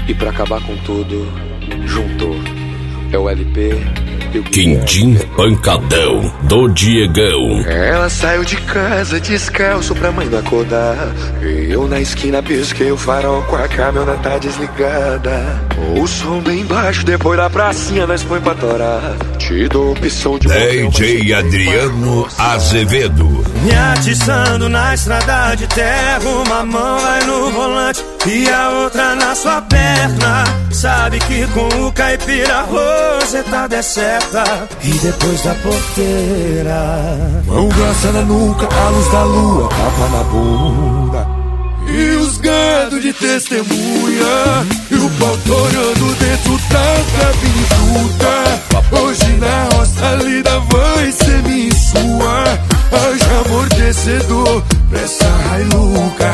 E pra acabar com tudo, juntou. É o LP e o Quindim Pancadão do Diegão. Ela saiu de casa descalço pra mãe não acordar. E eu na esquina pisquei o farol com a caminhoneta desligada. O som bem baixo, depois da pracinha nós põe pra torar. Te dou opção de DJ Adriano Azevedo. Me atiçando na estrada de terra, uma mão vai no volante e a outra na sua perna. Sabe que com o caipira você tá deserta. E depois da porteira, mão grossa na nuca, a luz da lua, tapa na bunda. E os gados de testemunha, e o pau torando dentro da cabine bruta. Hoje na roça a lida vai ser minha e sua. Haja amortecedor pra essa Hilux.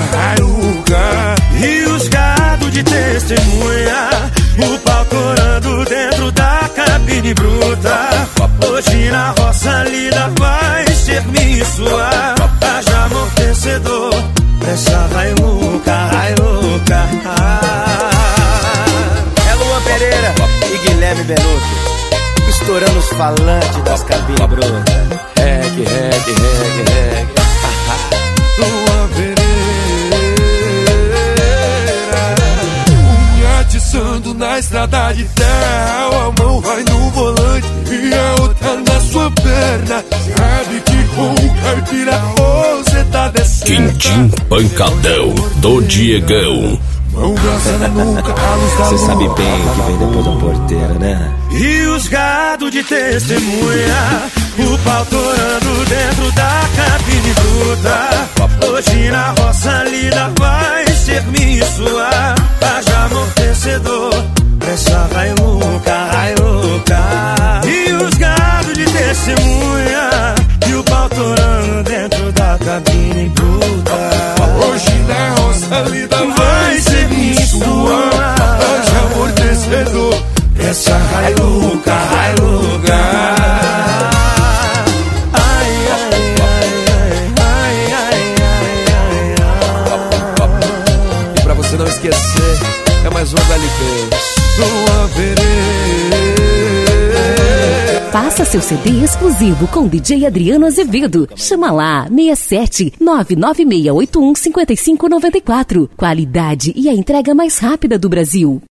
E os gados de testemunha, o pau torando dentro da cabine bruta. Hoje na roça a lida vai ser minha e sua. Haja amortecedor pra essa Hilux. É Luan Pereira e Guilherme Benuto estourando os falantes das cabines brutas. Reggae. Luan Pereira, me atiçando na estrada de terra. A mão vai no volante e a outra na sua perna. Sabe que com o caipira você tá descendo. Quindim Pancadão do Diegão. Mão grossa na nuca, a luz da lua. Você sabe bem o que vem depois da porteira, né? E os gados de testemunha, o pau torando dentro da cabine bruta. Hoje na roça a lida vai ser minha e sua. Haja amortecedor pra essa Hilux. E os gados de testemunha, e o pau torando dentro da cabine bruta. Hoje na roça a lida vai ser minha e sua. Haja amortecedor pra essa Hilux. E pra você não esquecer, é mais um LP. Luan Pereira. Faça seu CD exclusivo com DJ Adriano Azevedo. Chama lá, 67 99681 5594. Qualidade e a entrega mais rápida do Brasil.